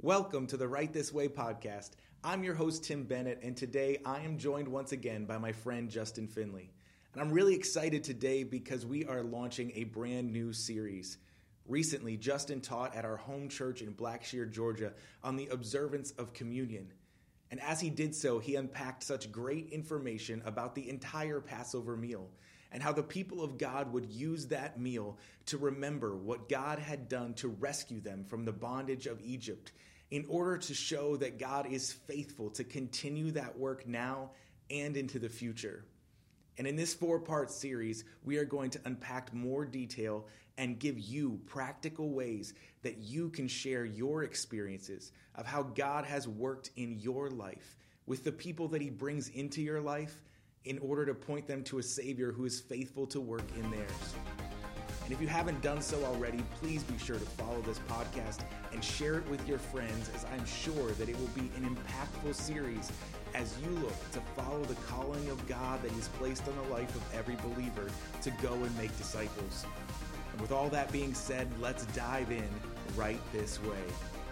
Welcome to the Right This Way podcast. I'm your host, Tim Bennett, and today I am joined once again by my friend, Justin Finley. And I'm really excited today because we are launching a brand new series. Recently, Justin taught at our home church in Blackshear, Georgia, on the observance of communion. And as he did so, he unpacked such great information about the entire Passover meal and how the people of God would use that meal to remember what God had done to rescue them from the bondage of Egypt in order to show that God is faithful to continue that work now and into the future. And in this 4-part series, we are going to unpack more detail and give you practical ways that you can share your experiences of how God has worked in your life with the people that he brings into your life in order to point them to a Savior who is faithful to work in theirs. And if you haven't done so already, please be sure to follow this podcast and share it with your friends, as I'm sure that it will be an impactful series as you look to follow the calling of God that is placed on the life of every believer to go and make disciples. And with all that being said, let's dive in right this way.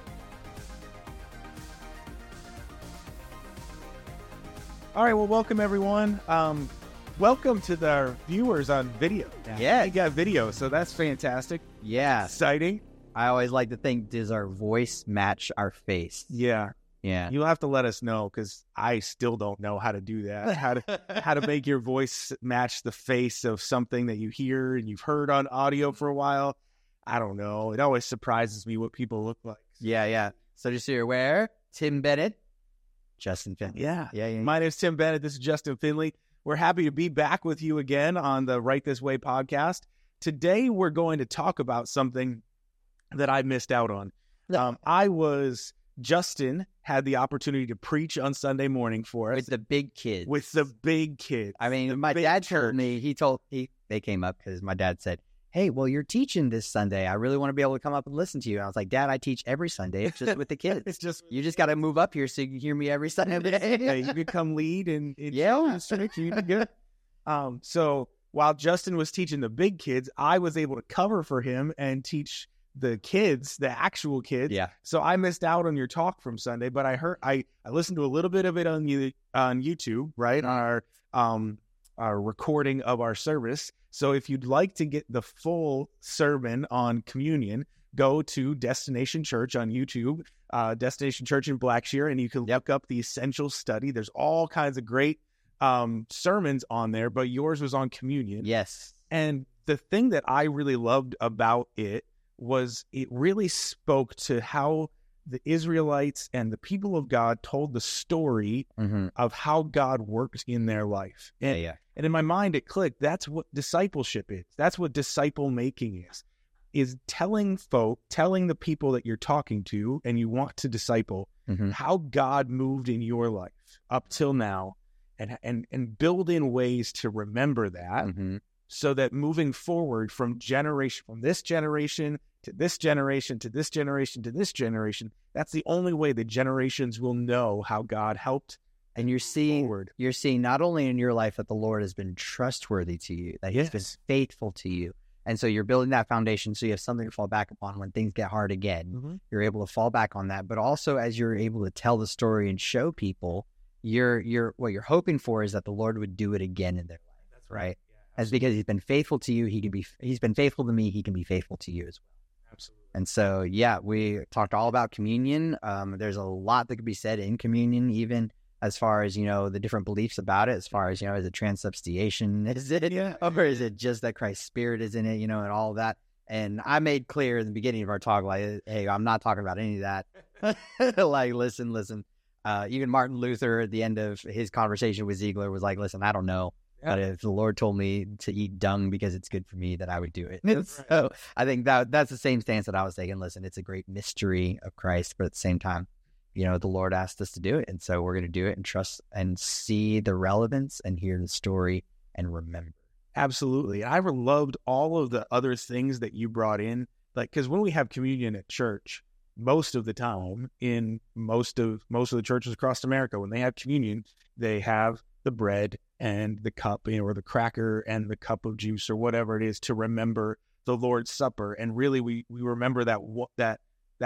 All right, well, welcome everyone. Welcome to the viewers on video. Yeah. We got video, so that's fantastic. Yeah. Exciting. I always like to think, does our voice match our face? Yeah. Yeah. You'll have to let us know, because I still don't know how to do that. How to make your voice match the face of something that you hear and you've heard on audio for a while. I don't know. It always surprises me what people look like. Yeah. So just so you're aware, Tim Bennett, Justin Finley. Yeah. Yeah. My name is Tim Bennett. This is Justin Finley. We're happy to be back with you again on the Right This Way podcast. Today, we're going to talk about something that I missed out on. Justin had the opportunity to preach on Sunday morning for us. With the big kids. I mean, my dad told me, they came up because my dad said, hey, well, you're teaching this Sunday. I really want to be able to come up and listen to you. And I was like, Dad, I teach every Sunday. It's just with the kids. You just got to move up here so you can hear me every Sunday. Yeah, you become lead and yeah. So while Justin was teaching the big kids, I was able to cover for him and teach the kids, the actual kids. Yeah. So I missed out on your talk from Sunday, but I listened to a little bit of it on YouTube, right? Our recording of our service. So if you'd like to get the full sermon on communion, go to Destination Church on YouTube, Destination Church in Blackshear, and you can look up the Essential Study. There's all kinds of great sermons on there, but yours was on communion. Yes. And the thing that I really loved about it was it really spoke to how the Israelites and the people of God told the story of how God worked in their life. And in my mind, it clicked. That's what discipleship is. That's what disciple making is telling the people that you're talking to and you want to disciple how God moved in your life up till now, and build in ways to remember that so that moving forward from this generation to this generation, to this generation, to this generation, that's the only way the generations will know how God helped. And you're seeing not only in your life that the Lord has been trustworthy to you, that he's been faithful to you. And so you're building that foundation so you have something to fall back upon when things get hard again. You're able to fall back on that. But also, as you're able to tell the story and show people, what you're hoping for is that the Lord would do it again in their life. That's right. Yeah, as because he's been faithful to you, he's been faithful to me, he can be faithful to you as well. Absolutely. And so, we talked all about communion. There's a lot that could be said in communion, even as far as, the different beliefs about it, as far as, is it transubstantiation? Is it, or is it just that Christ's spirit is in it, and all of that? And I made clear in the beginning of our talk, like, hey, I'm not talking about any of that. Like, listen. Even Martin Luther at the end of his conversation with Ziegler was like, listen, I don't know. Yeah. But if the Lord told me to eat dung because it's good for me, then I would do it. Right. So I think that's the same stance that I was taking. Listen, it's a great mystery of Christ, but at the same time, the Lord asked us to do it. And so we're going to do it and trust and see the relevance and hear the story and remember. Absolutely. I loved all of the other things that you brought in. Like, because when we have communion at church, most of the time in most of the churches across America, when they have communion, they have the bread and the cup, or the cracker and the cup of juice or whatever it is to remember the Lord's Supper. And really, we remember that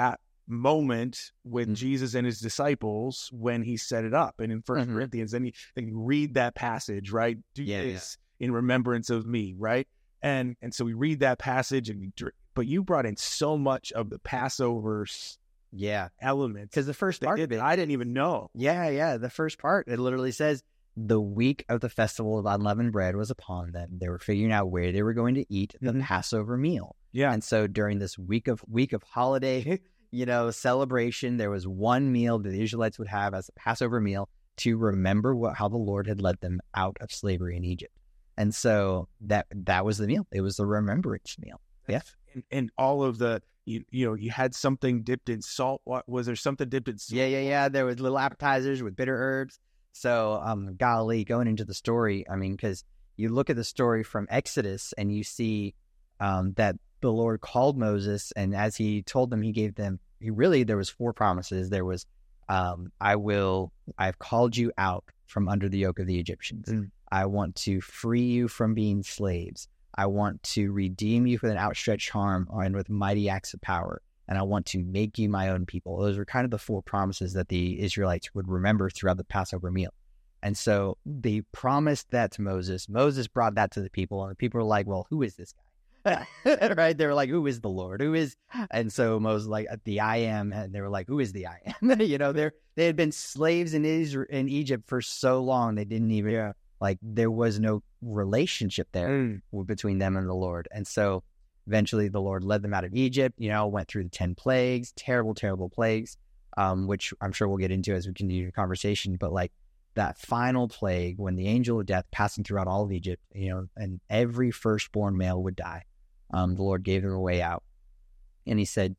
moment with Jesus and his disciples when he set it up. And in First Corinthians, then you read that passage, right? Do this in remembrance of me, right? And so we read that passage, but you brought in so much of the Passover element. Because the first part of it, I didn't even know. Yeah. The first part, it literally says, the week of the festival of unleavened bread was upon them. They were figuring out where they were going to eat the Passover meal. Yeah. And so during this week of holiday, celebration, there was one meal that the Israelites would have as a Passover meal to remember how the Lord had led them out of slavery in Egypt. And so that was the meal. It was the remembrance meal. Yeah. And all of the, you had something dipped in salt. Was there something dipped in salt? Yeah. There was little appetizers with bitter herbs. So, golly, going into the story, I mean, because you look at the story from Exodus and you see that the Lord called Moses, and as he told them, he gave them, there was 4 promises. There was, I've called you out from under the yoke of the Egyptians. I want to free you from being slaves. I want to redeem you with an outstretched arm and with mighty acts of power. And I want to make you my own people. Those are kind of the 4 promises that the Israelites would remember throughout the Passover meal. And so they promised that to Moses. Moses brought that to the people, and the people were like, well, who is this guy? Right? They were like, who is the Lord? Who is? And so Moses like, the I am, and they were like, who is the I am? They had been slaves in Egypt for so long, they didn't even, there was no relationship there between them and the Lord. And so eventually the Lord led them out of Egypt, went through the 10 plagues, terrible, terrible plagues, which I'm sure we'll get into as we continue the conversation. But that final plague, when the angel of death passing throughout all of Egypt, and every firstborn male would die, the Lord gave them a way out. And he said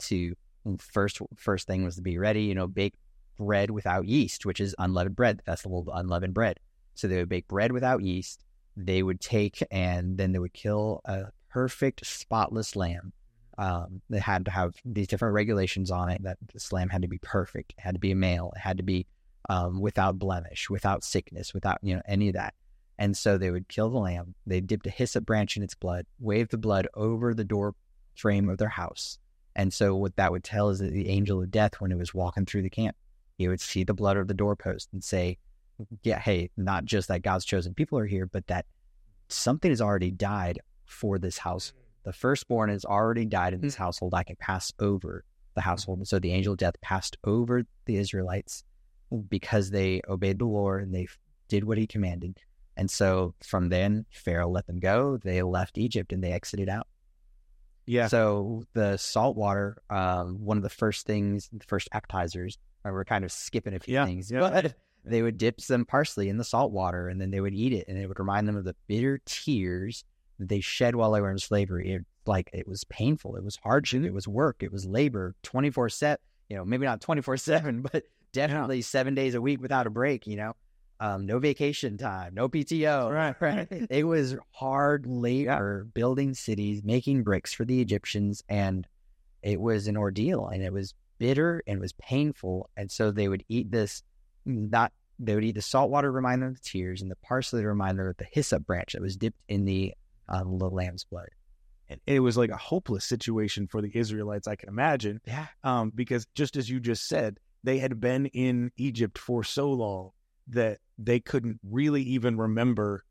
first thing was to be ready, bake bread without yeast, which is unleavened bread, the festival of unleavened bread. So they would bake bread without yeast. They would take and then they would kill a perfect, spotless lamb. They had to have these different regulations on it, that this lamb had to be perfect. It had to be a male. It had to be without blemish, without sickness, without any of that. And so they would kill the lamb. They dipped a hyssop branch in its blood, waved the blood over the door frame of their house. And so what that would tell is that the angel of death, when it was walking through the camp, he would see the blood of the doorpost and say, yeah, hey, not just that God's chosen people are here, but that something has already died for this house. The firstborn has already died in this household. I can pass over the household. And so the angel of death passed over the Israelites because they obeyed the Lord and they did what he commanded. And so from then, Pharaoh let them go. They left Egypt and they exited out. Yeah. So the salt water, one of the first appetizers, we're kind of skipping a few things, but they would dip some parsley in the salt water and then they would eat it, and it would remind them of the bitter tears that they shed while they were in slavery. It was painful. It was hardship. It was work. It was labor 24/7, maybe not 24/7, but definitely 7 days a week without a break, no vacation time, no PTO. Right. It was hard labor building cities, making bricks for the Egyptians, and it was an ordeal, and it was bitter and it was painful. And so they would eat this, they would eat the salt water to remind them of the tears, and the parsley to remind them of the hyssop branch that was dipped in the lamb's blood. And it was like a hopeless situation for the Israelites, I can imagine. Yeah. Because just as you just said, they had been in Egypt for so long that they couldn't really even remember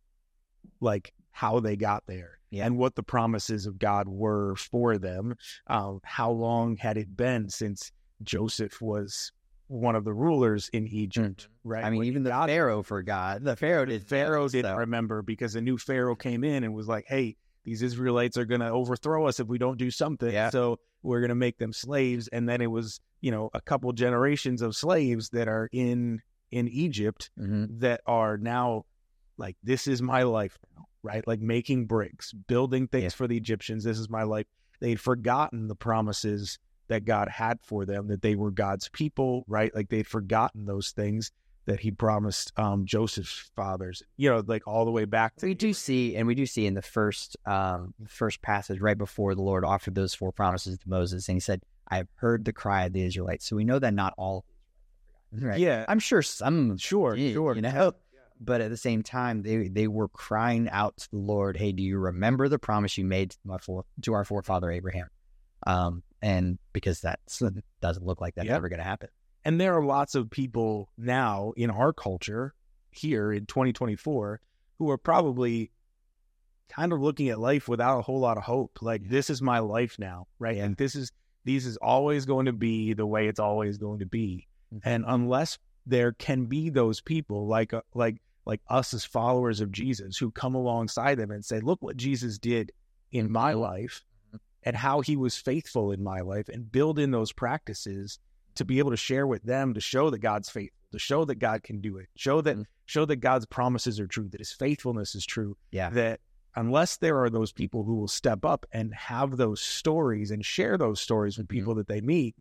how they got there and what the promises of God were for them. How long had it been since Joseph was one of the rulers in Egypt, right? I mean, even the Pharaoh forgot. The Pharaoh didn't remember, because a new Pharaoh came in and was like, hey, these Israelites are going to overthrow us if we don't do something. Yeah. So we're going to make them slaves. And then it was, a couple generations of slaves that are in Egypt that are now this is my life now, right? Making bricks, building things for the Egyptians. This is my life. They'd forgotten the promises that God had for them, that they were God's people, right? They'd forgotten those things that he promised Joseph's fathers, all the way back to. We do see in the first passage right before the Lord offered those 4 promises to Moses, and he said, I have heard the cry of the Israelites. So we know that not all, right? Yeah. I'm sure some, sure. But at the same time, they were crying out to the Lord, hey, do you remember the promise you made to our forefather Abraham? And because that doesn't look like that's ever going to happen. And there are lots of people now in our culture here in 2024 who are probably kind of looking at life without a whole lot of hope. Like, this is my life now, right? And this is always going to be the way it's always going to be. Mm-hmm. And unless there can be those people like us as followers of Jesus who come alongside them and say, look what Jesus did in my life and how he was faithful in my life, and build in those practices to be able to share with them, to show that God's faithful, to show that God can do it, show that God's promises are true, that his faithfulness is true. Yeah. That unless there are those people who will step up and have those stories and share those stories with people that they meet,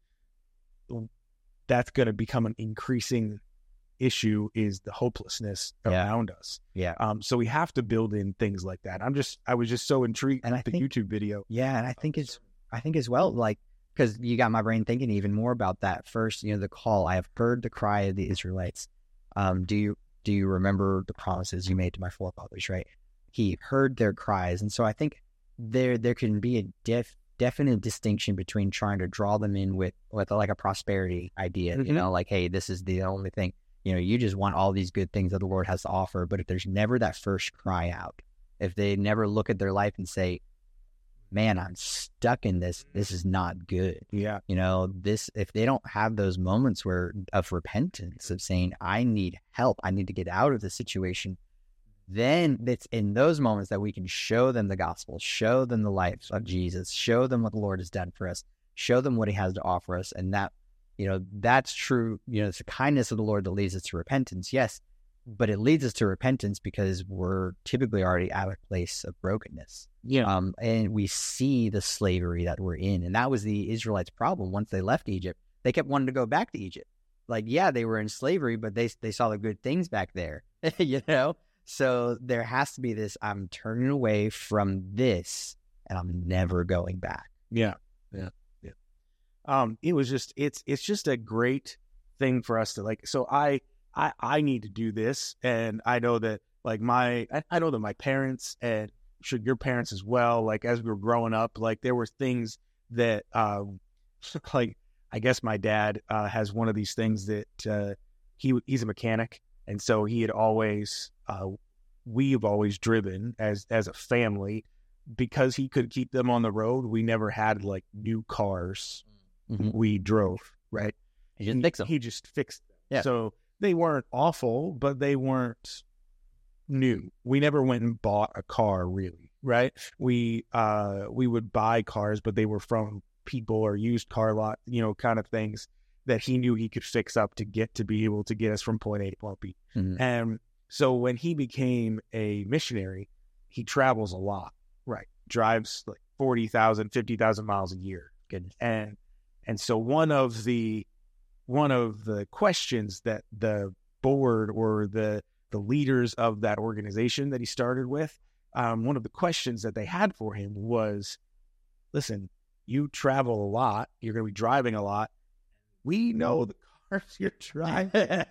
that's going to become an increasing issue, is the hopelessness around us. Yeah. So we have to build in things like that. I was just so intrigued with the YouTube video. Yeah. And I think as well, like, because you got my brain thinking even more about that. First, the call, I have heard the cry of the Israelites. Do you remember the promises you made to my forefathers, right? He heard their cries. And so I think there can be a definite distinction between trying to draw them in with like a prosperity idea, like, hey, this is the only thing, you just want all these good things that the Lord has to offer. But if there's never that first cry out, if they never look at their life and say, man, I'm stuck in this is not good. Yeah. If they don't have those moments of repentance, of saying, I need help, I need to get out of the situation, then it's in those moments that we can show them the gospel, show them the life of Jesus, show them what the Lord has done for us, show them what he has to offer us. And that, that's true. It's the kindness of the Lord that leads us to repentance. Yes. But it leads us to repentance because we're typically already at a place of brokenness. Yeah. And we see the slavery that we're in. And that was the Israelites' problem. Once they left Egypt, they kept wanting to go back to Egypt. Like, yeah, they were in slavery, but they saw the good things back there, So there has to be this, I'm turning away from this and I'm never going back. Yeah. Yeah. Yeah. It was just, it's just a great thing for us to like, so I need to do this. And I know that like I know that my parents, and sure your parents as well, like as we were growing up, like there were things that, like, I guess my dad, has one of these things that, he's a mechanic. And so he had always, we've always driven as a family because he could keep them on the road. We never had like new cars. Mm-hmm. We drove, right? He just fixed them. He just fixed them. Yeah. So they weren't awful, but they weren't new. We never went and bought a car, really, right? We would buy cars, but they were from people or used car lot, kind of things that he knew he could fix up to be able to get us from point A to point B. Mm-hmm. And so when he became a missionary, he travels a lot, right? Drives like 40,000, 50,000 miles a year. Goodness. And so one of the questions that the board or the leaders of that organization that he started with, one of the questions that they had for him was, listen, you travel a lot. You're going to be driving a lot. We know the cars you're driving.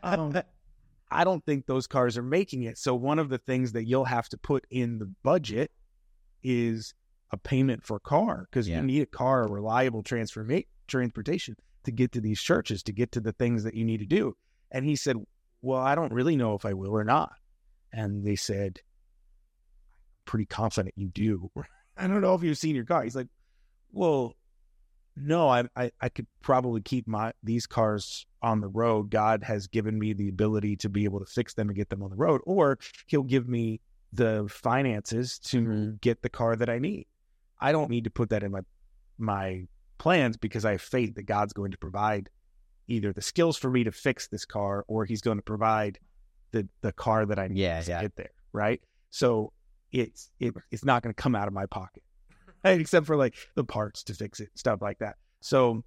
I don't think those cars are making it. So one of the things that you'll have to put in the budget is a payment for a car, because you need a car, a reliable transportation to get to these churches, to get to the things that you need to do. And he said, well, I don't really know if I will or not. And they said, pretty confident you do. I don't know if you've seen your car. He's like, well, no, I could probably keep these cars on the road. God has given me the ability to be able to fix them and get them on the road, or he'll give me the finances to get the car that I need. I don't need to put that in my plans because I have faith that God's going to provide either the skills for me to fix this car, or he's going to provide the car that I need to get there. Right. So it's not going to come out of my pocket. Except for like the parts to fix it, stuff like that. So,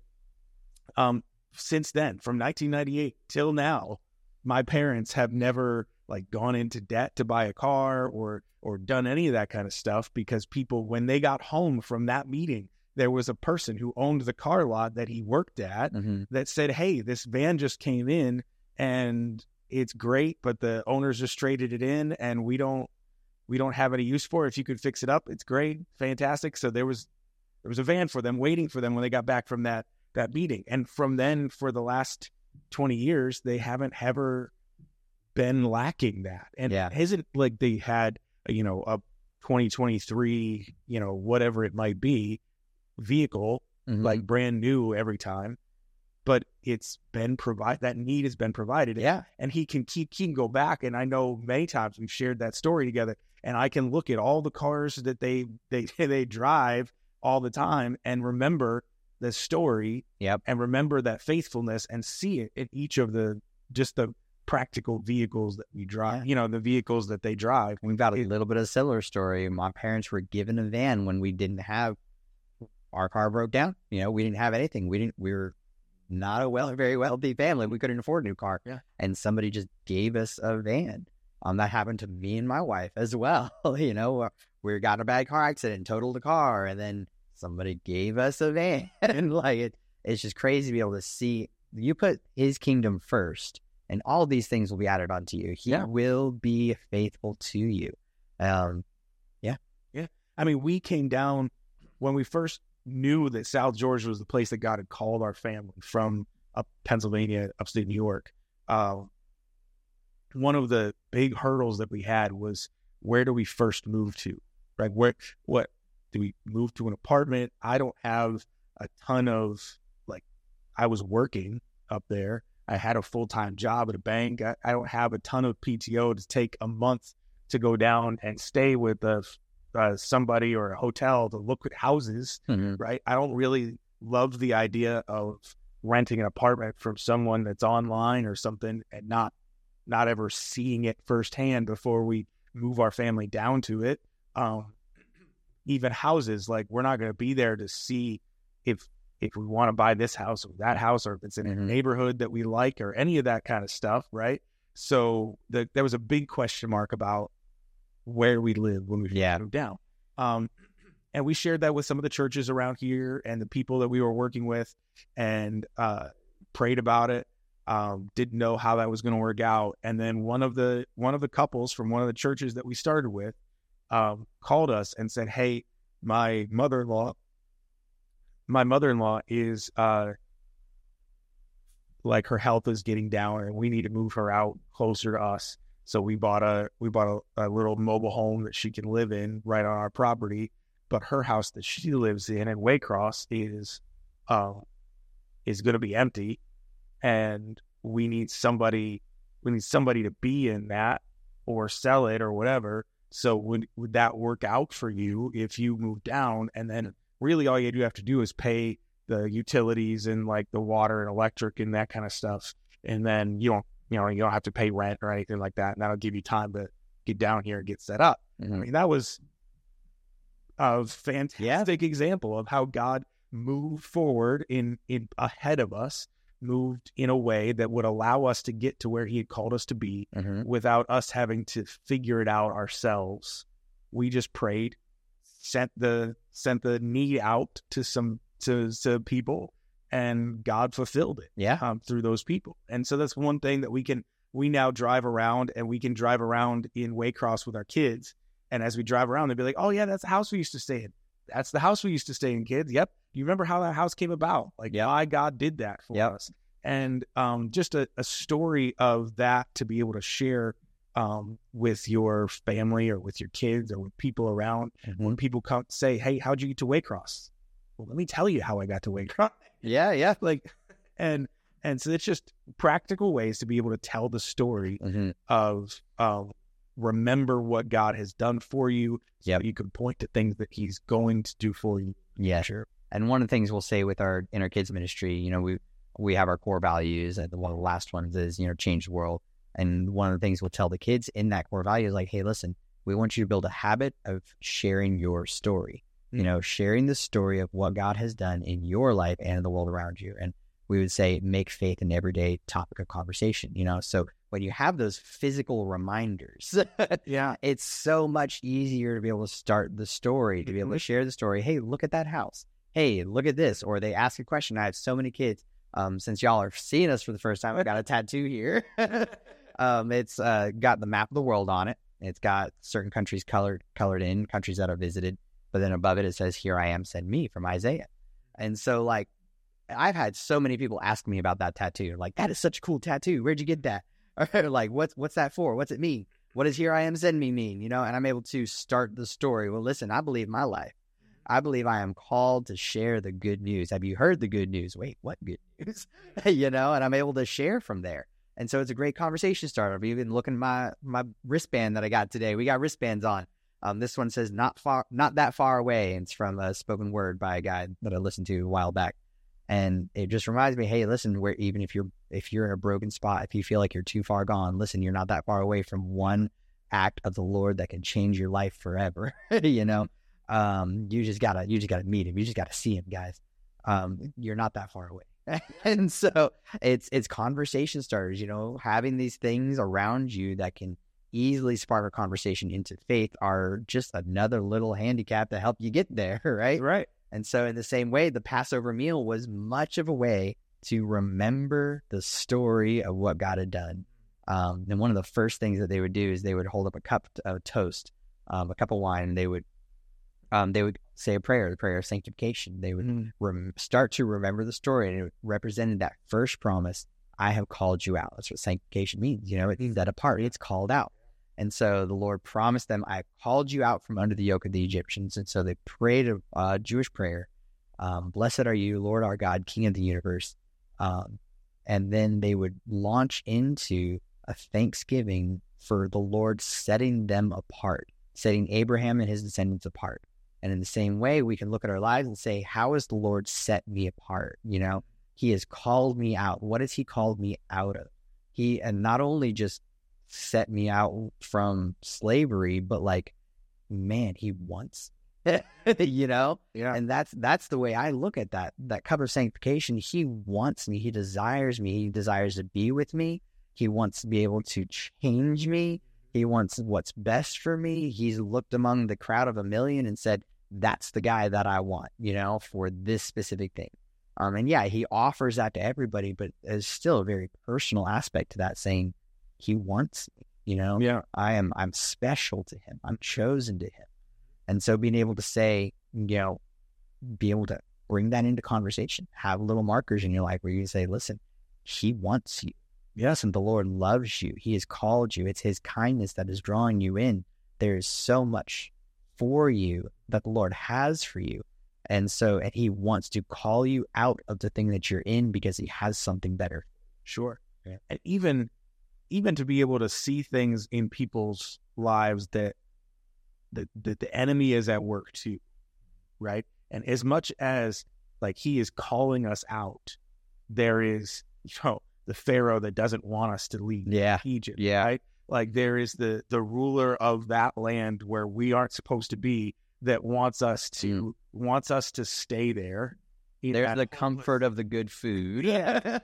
since then, from 1998 till now, my parents have never like gone into debt to buy a car or done any of that kind of stuff, because people, when they got home from that meeting, there was a person who owned the car lot that he worked at that said, hey, this van just came in and it's great, but the owners just traded it in and we don't have any use for it. If you could fix it up, it's great, fantastic. So there was There was a van for them, waiting for them when they got back from that meeting. And from then, for the last 20 years, they haven't ever been lacking that. And it isn't like they had, a 2023, whatever it might be, vehicle, like brand new every time. But it's been provided. That need has been provided. Yeah. And he can go back. And I know many times we've shared that story together. And I can look at all the cars that they drive all the time and remember the story. Yep. And remember that faithfulness and see it in each of the practical vehicles that we drive. The vehicles that they drive. We've got a little bit of a similar story. My parents were given a van when we didn't have, our car broke down. We didn't have anything. We were not a very wealthy family. We couldn't afford a new car. Yeah. And somebody just gave us a van. That happened to me and my wife as well. We got in a bad car accident, totaled the car, and then somebody gave us a van. And it's just crazy to be able to see you put his kingdom first, and all these things will be added onto you. He will be faithful to you. Yeah. I mean, we came down when we first knew that South Georgia was the place that God had called our family from, up Pennsylvania, upstate New York. One of the big hurdles that we had was, where do we first move to? Right? What do we move to? An apartment? I don't have a ton of, I was working up there. I had a full-time job at a bank. I don't have a ton of PTO to take a month to go down and stay with somebody or a hotel to look at houses, right? I don't really love the idea of renting an apartment from someone that's online or something and not ever seeing it firsthand before we move our family down to it. Even houses, we're not going to be there to see if we want to buy this house or that house, or if it's in a neighborhood that we like, or any of that kind of stuff, right? So there was a big question mark about where we live when we moved down. And we shared that with some of the churches around here and the people that we were working with, and prayed about it. Didn't know how that was going to work out. And then one of the couples from one of the churches that we started with called us and said, "Hey, my mother-in-law is her health is getting down, and we need to move her out closer to us. So we bought a little mobile home that she can live in right on our property. But her house that she lives in Waycross is going to be empty, and we need somebody to be in that or sell it or whatever. So would that work out for you if you move down? And then really all you do have to do is pay the utilities and the water and electric and that kind of stuff, and then you don't have to pay rent or anything like that, and that'll give you time to get down here and get set up." I mean, that was a fantastic example of how God moved forward in ahead of us, moved in a way that would allow us to get to where he had called us to be without us having to figure it out ourselves. We just prayed, sent the need out to people, and God fulfilled it through those people. And so that's one thing that we now drive around, and we can drive around in Waycross with our kids. And as we drive around, they'll be like, "Oh yeah, that's the house we used to stay in. That's the house we used to stay in, kids. Yep. Do you remember how that house came about? Why God did that for us?" And just a story of that to be able to share with your family or with your kids or with people around. When people come say, "Hey, how'd you get to Waycross?" Well, let me tell you how I got to Waycross. And so it's just practical ways to be able to tell the story of remember what God has done for you. So you can point to things that he's going to do for you. Yeah, sure. And one of the things we'll say with our kids ministry, we have our core values, and one of the last ones is, change the world. And one of the things we'll tell the kids in that core value is "Hey, listen, we want you to build a habit of sharing your story, sharing the story of what God has done in your life and in the world around you." And we would say, make faith an everyday topic of conversation, So when you have those physical reminders, it's so much easier to be able to start the story, to be able to share the story. "Hey, look at that house. Hey, look at this." Or they ask a question. I have so many kids, since y'all are seeing us for the first time, I've got a tattoo here. It's got the map of the world on it. It's got certain countries colored in, countries that are visited. but then above it says, "Here I am, send me," from Isaiah. And so like, I've had so many people ask me about that tattoo. Like, that is such a cool tattoo. Where'd you get that? Or like, what's that for? What's it mean? What does "Here I am, send me" mean? And I'm able to start the story. Well, listen, I believe my life. I believe I am called to share the good news. Have you heard the good news? Wait, what good news? And I'm able to share from there. And so it's a great conversation starter. I've even looking at my wristband that I got today. We got wristbands on. This one says not that far away. And it's from a spoken word by a guy that I listened to a while back. And it just reminds me, hey, listen, even if you're in a broken spot, if you feel like you're too far gone, listen, you're not that far away from one act of the Lord that can change your life forever. You just gotta meet him. You just gotta see him, guys. You're not that far away. And so it's conversation starters, having these things around you that can easily spark a conversation into faith are just another little handicap to help you get there, right? Right. And so in the same way, the Passover meal was much of a way to remember the story of what God had done. And one of the first things that they would do is they would hold up a cup of toast, a cup of wine, and they would say a prayer, the prayer of sanctification. They would start to remember the story, and it represented that first promise, "I have called you out." That's what sanctification means. It's set apart. It's called out. And so the Lord promised them, "I called you out from under the yoke of the Egyptians." And so they prayed a Jewish prayer, "Blessed are you, Lord our God, King of the universe." And then they would launch into a thanksgiving for the Lord setting them apart, setting Abraham and his descendants apart. And in the same way, we can look at our lives and say, how has the Lord set me apart? He has called me out. What has he called me out of? And not only just set me out from slavery, but like, man, he wants, Yeah. And that's the way I look at that cup of sanctification. He wants me. He desires me. He desires to be with me. He wants to be able to change me. He wants what's best for me. He's looked among the crowd of 1,000,000 and said, that's the guy that I want, for this specific thing. And yeah, he offers that to everybody, but there's still a very personal aspect to that, saying he wants me, Yeah. I'm special to him. I'm chosen to him. And so being able to say, be able to bring that into conversation, have little markers in your life where you can say, listen, he wants you. Yes, and the Lord loves you. He has called you. It's his kindness that is drawing you in. There is so much for you that the Lord has for you. And he wants to call you out of the thing that you're in because he has something better. Sure. Yeah. And even to be able to see things in people's lives that the enemy is at work too, right? And as much as like he is calling us out, there is, the Pharaoh that doesn't want us to leave Egypt, right? Like there is the ruler of that land where we aren't supposed to be that wants us to stay there. There's the comfort of the good food. Yeah.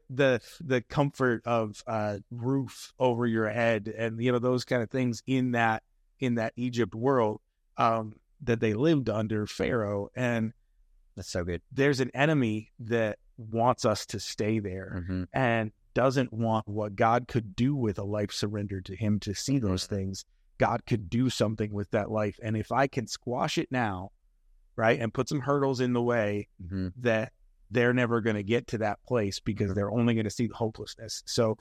the comfort of roof over your head and those kind of things in that Egypt world that they lived under Pharaoh. And that's so good. There's an enemy that wants us to stay there and doesn't want what God could do with a life surrendered to him to see those things. God could do something with that life. And if I can squash it now, right, and put some hurdles in the way, that they're never going to get to that place because they're only going to see the hopelessness. So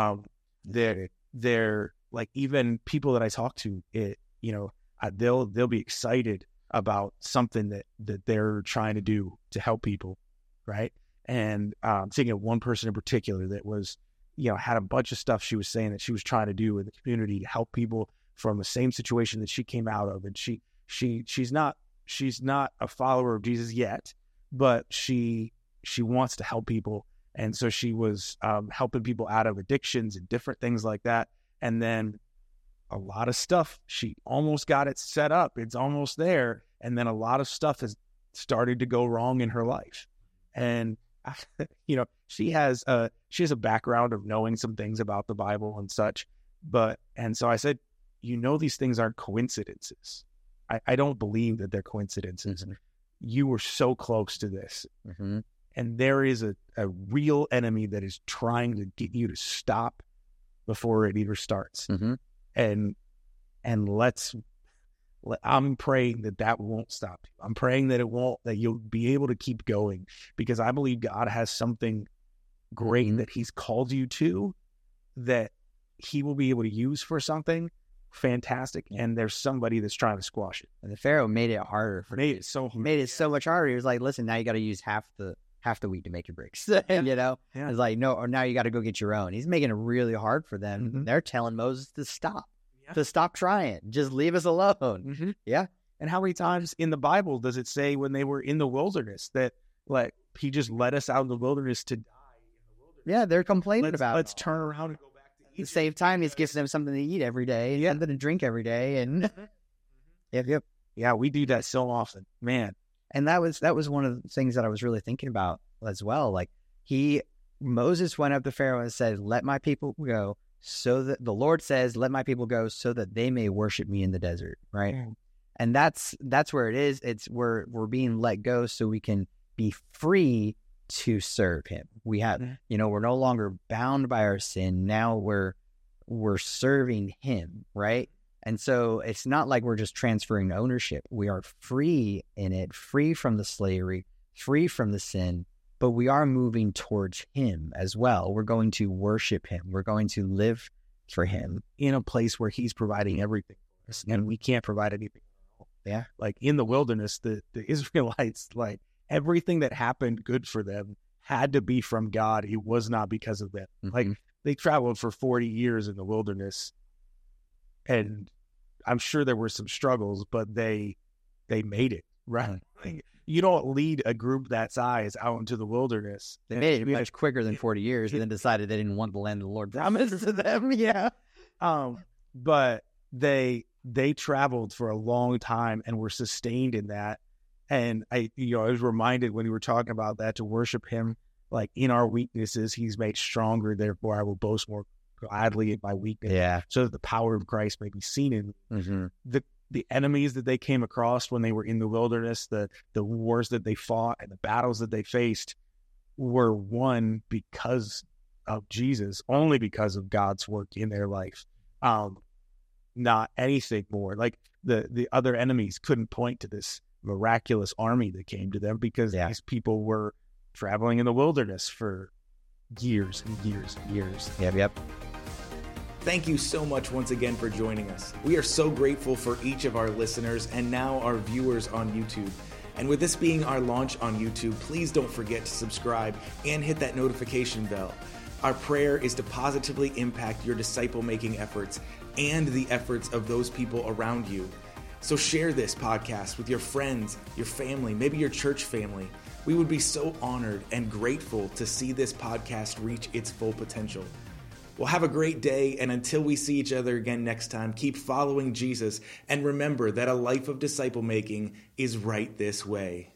they're like, even people that I talk to, they'll be excited about something that they're trying to do to help people, right? And thinking of one person in particular that was, had a bunch of stuff she was saying that she was trying to do in the community to help people from the same situation that she came out of. And she's not a follower of Jesus yet, but she wants to help people. And so she was helping people out of addictions and different things like that. And then a lot of stuff, she almost got it set up. It's almost there. And then a lot of stuff has started to go wrong in her life. And, she has a background of knowing some things about the Bible and such. And so I said, these things aren't coincidences. I don't believe that they're coincidences. You were so close to this. And there is a real enemy that is trying to get you to stop before it even starts. And let's I'm praying that won't stop you. I'm praying that that you'll be able to keep going, because I believe God has something great that he's called you to, that he will be able to use for something fantastic. And there's somebody that's trying to squash it. And the Pharaoh made it harder. Made it so much harder. He was like, listen, now you got to use half the wheat to make your bricks. And, it's like, no, or now you got to go get your own. He's making it really hard for them. Mm-hmm. They're telling Moses to stop trying. Just leave us alone. Mm-hmm. Yeah. And how many times in the Bible does it say when they were in the wilderness that he just let us out in the wilderness to die in the wilderness? Yeah, they're complaining about let's turn around and go back to Egypt. At the same time, he's giving them something to eat every day, and something to drink every day. And yep. Yeah, we do that so often, man. And that was one of the things that I was really thinking about as well. Like Moses went up to Pharaoh and said, let my people go, so that the Lord says, let my people go so that they may worship me in the desert. Right. Mm. And that's where it is. It's we're being let go so we can be free to serve him. We have, we're no longer bound by our sin. Now we're serving him. Right. And so it's not like we're just transferring ownership. We are free in it, free from the slavery, free from the sin, but we are moving towards him as well. We're going to worship him. We're going to live for him in a place where he's providing everything for us, and we can't provide anything. Yeah. Like in the wilderness, the Israelites, like everything that happened good for them had to be from God. It was not because of them. Mm-hmm. Like they traveled for 40 years in the wilderness, and I'm sure there were some struggles, but they made it, right? Like, you don't lead a group that size out into the wilderness. They made it much quicker than 40 years and then decided they didn't want the land the Lord promised to them. Yeah. But they traveled for a long time and were sustained in that. And I was reminded when we were talking about that, to worship him, like in our weaknesses, he's made stronger. Therefore, I will boast more gladly in my weakness. Yeah. So that the power of Christ may be seen in me. Mm-hmm. The enemies that they came across when they were in the wilderness, the wars that they fought and the battles that they faced were won because of Jesus, only because of God's work in their life. Not anything more. Like the other enemies couldn't point to this miraculous army that came to them because these people were traveling in the wilderness for years and years and years. Yep. Thank you so much once again for joining us. We are so grateful for each of our listeners and now our viewers on YouTube. And with this being our launch on YouTube, please don't forget to subscribe and hit that notification bell. Our prayer is to positively impact your disciple-making efforts and the efforts of those people around you. So share this podcast with your friends, your family, maybe your church family. We would be so honored and grateful to see this podcast reach its full potential. Well, have a great day, and until we see each other again next time, keep following Jesus, and remember that a life of disciple-making is right this way.